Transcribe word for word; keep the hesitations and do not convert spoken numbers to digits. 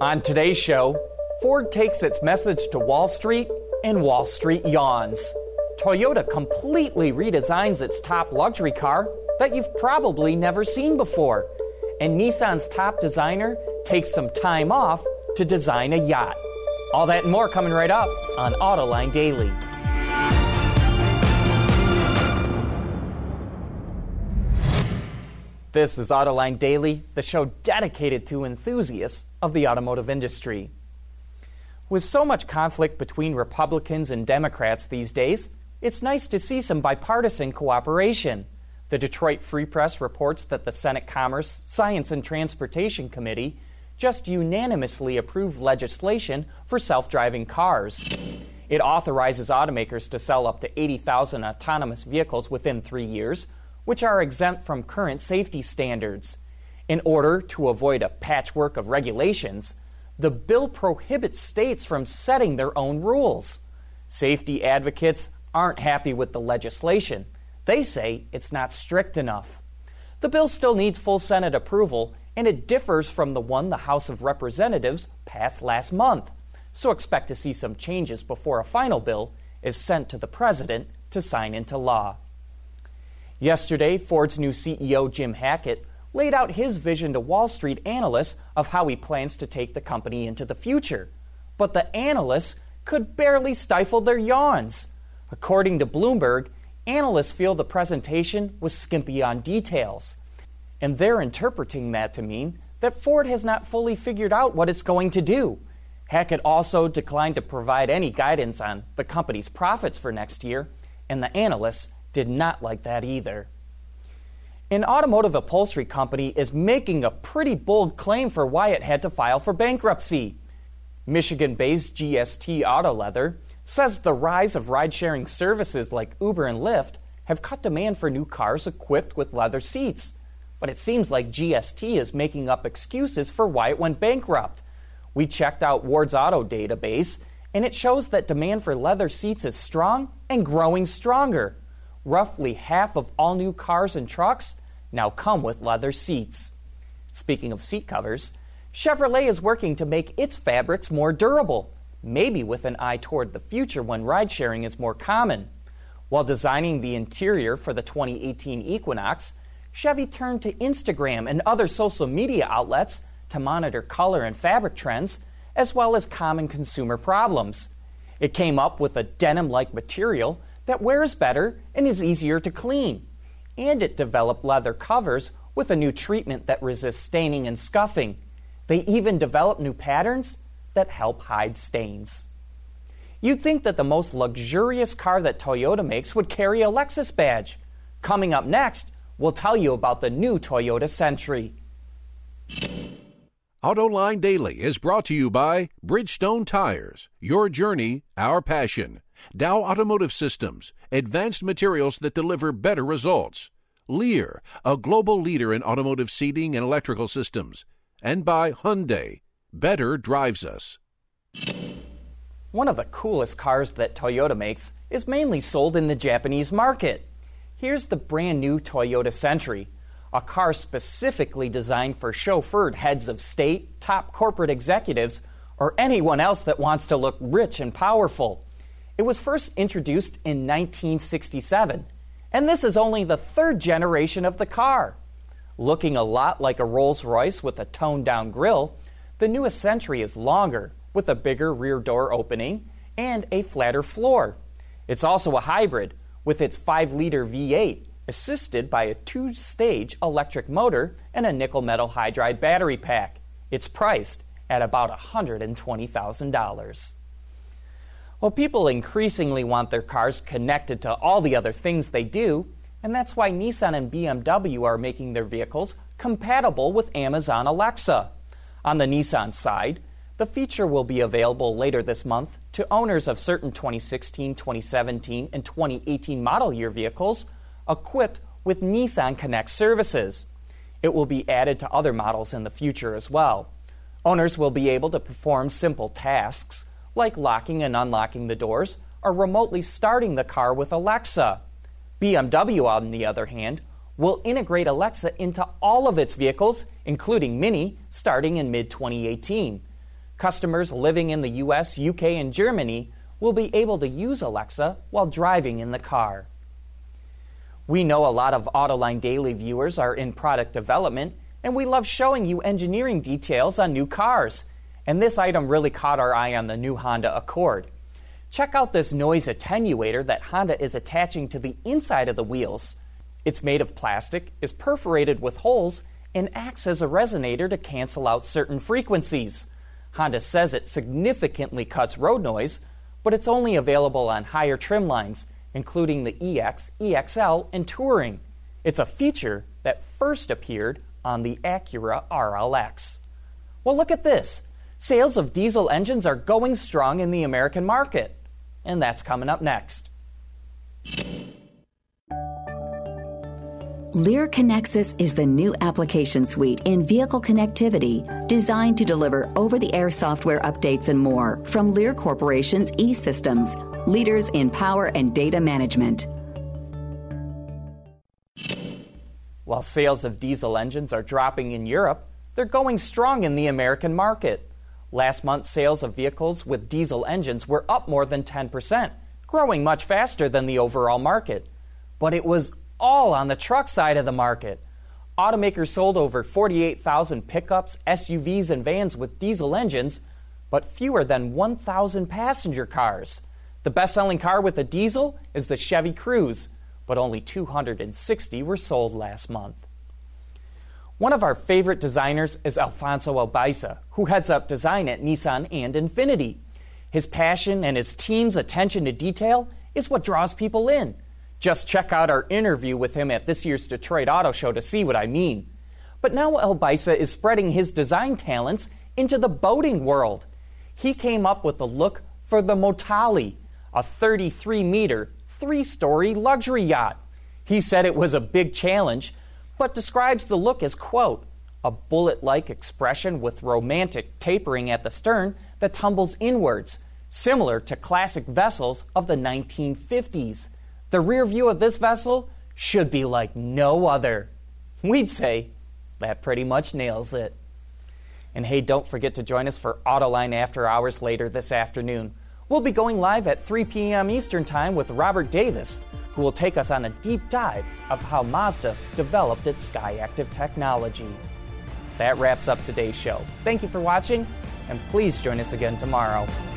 On today's show, Ford takes its message to Wall Street and Wall Street yawns. Toyota completely redesigns its top luxury car that you've probably never seen before. And Nissan's top designer takes some time off to design a yacht. All that and more coming right up on Autoline Daily. This is Autoline Daily, the show dedicated to enthusiasts of the automotive industry. With so much conflict between Republicans and Democrats these days, it's nice to see some bipartisan cooperation. The Detroit Free Press reports that the Senate Commerce, Science, and Transportation Committee just unanimously approved legislation for self-driving cars. It authorizes automakers to sell up to eighty thousand autonomous vehicles within three years, which are exempt from current safety standards. In order to avoid a patchwork of regulations, the bill prohibits states from setting their own rules. Safety advocates aren't happy with the legislation. They say it's not strict enough. The bill still needs full Senate approval, and it differs from the one the House of Representatives passed last month. So expect to see some changes before a final bill is sent to the president to sign into law. Yesterday, Ford's new C E O, Jim Hackett, laid out his vision to Wall Street analysts of how he plans to take the company into the future. But the analysts could barely stifle their yawns. According to Bloomberg, analysts feel the presentation was skimpy on details. And they're interpreting that to mean that Ford has not fully figured out what it's going to do. Hackett also declined to provide any guidance on the company's profits for next year, and the analysts did not like that either. An automotive upholstery company is making a pretty bold claim for why it had to file for bankruptcy. Michigan-based G S T Auto Leather says the rise of ride-sharing services like Uber and Lyft have cut demand for new cars equipped with leather seats. But it seems like G S T is making up excuses for why it went bankrupt. We checked out Ward's Auto database, and it shows that demand for leather seats is strong and growing stronger. Roughly half of all new cars and trucks now come with leather seats. Speaking of seat covers, Chevrolet is working to make its fabrics more durable, maybe with an eye toward the future when ride-sharing is more common. While designing the interior for the twenty eighteen Equinox, Chevy turned to Instagram and other social media outlets to monitor color and fabric trends, as well as common consumer problems. It came up with a denim-like material that wears better and is easier to clean. And it developed leather covers with a new treatment that resists staining and scuffing. They even developed new patterns that help hide stains. You'd think that the most luxurious car that Toyota makes would carry a Lexus badge. Coming up next, we'll tell you about the new Toyota Century. Autoline Daily is brought to you by Bridgestone Tires. Your journey, our passion. Dow Automotive Systems, advanced materials that deliver better results. Lear, a global leader in automotive seating and electrical systems. And by Hyundai, better drives us. One of the coolest cars that Toyota makes is mainly sold in the Japanese market. Here's the brand new Toyota Century, a car specifically designed for chauffeured heads of state, top corporate executives, or anyone else that wants to look rich and powerful. It was first introduced in nineteen sixty-seven, and this is only the third generation of the car. Looking a lot like a Rolls-Royce with a toned-down grille, the newest Century is longer, with a bigger rear door opening and a flatter floor. It's also a hybrid, with its five liter V eight, assisted by a two-stage electric motor and a nickel-metal hydride battery pack. It's priced at about one hundred twenty thousand dollars. Well, people increasingly want their cars connected to all the other things they do, and that's why Nissan and B M W are making their vehicles compatible with Amazon Alexa. On the Nissan side, the feature will be available later this month to owners of certain twenty sixteen, twenty seventeen, and twenty eighteen model year vehicles equipped with Nissan Connect services. It will be added to other models in the future as well. Owners will be able to perform simple tasks like locking and unlocking the doors or remotely starting the car with Alexa. B M W, on the other hand, will integrate Alexa into all of its vehicles, including Mini, starting in mid twenty eighteen. Customers living in the U S, U K, and Germany will be able to use Alexa while driving in the car. We know a lot of Autoline Daily viewers are in product development, and we love showing you engineering details on new cars. And this item really caught our eye on the new Honda Accord. Check out this noise attenuator that Honda is attaching to the inside of the wheels. It's made of plastic, is perforated with holes, and acts as a resonator to cancel out certain frequencies. Honda says it significantly cuts road noise, but it's only available on higher trim lines, including the E X, E X L, and Touring. It's a feature that first appeared on the Acura R L X. Well, look at this. Sales of diesel engines are going strong in the American market. And that's coming up next. Lear Connexus is the new application suite in vehicle connectivity designed to deliver over-the-air software updates and more from Lear Corporation's E-Systems, leaders in power and data management. While sales of diesel engines are dropping in Europe, they're going strong in the American market. Last month, sales of vehicles with diesel engines were up more than ten percent, growing much faster than the overall market. But it was all on the truck side of the market. Automakers sold over forty-eight thousand pickups, S U Vs, and vans with diesel engines, but fewer than one thousand passenger cars. The best-selling car with a diesel is the Chevy Cruze, but only two hundred sixty were sold last month. One of our favorite designers is Alfonso Albaiza, who heads up design at Nissan and Infiniti. His passion and his team's attention to detail is what draws people in. Just check out our interview with him at this year's Detroit Auto Show to see what I mean. But now Albaiza is spreading his design talents into the boating world. He came up with the look for the Motali, a thirty-three meter, three-story luxury yacht. He said it was a big challenge, but describes the look as, quote, a bullet-like expression with romantic tapering at the stern that tumbles inwards, similar to classic vessels of the nineteen fifties. The rear view of this vessel should be like no other. We'd say that pretty much nails it. And hey, don't forget to join us for Autoline After Hours later this afternoon. We'll be going live at three p.m. Eastern Time with Robert Davis, who will take us on a deep dive of how Mazda developed its SkyActiv technology. That wraps up today's show. Thank you for watching, and please join us again tomorrow.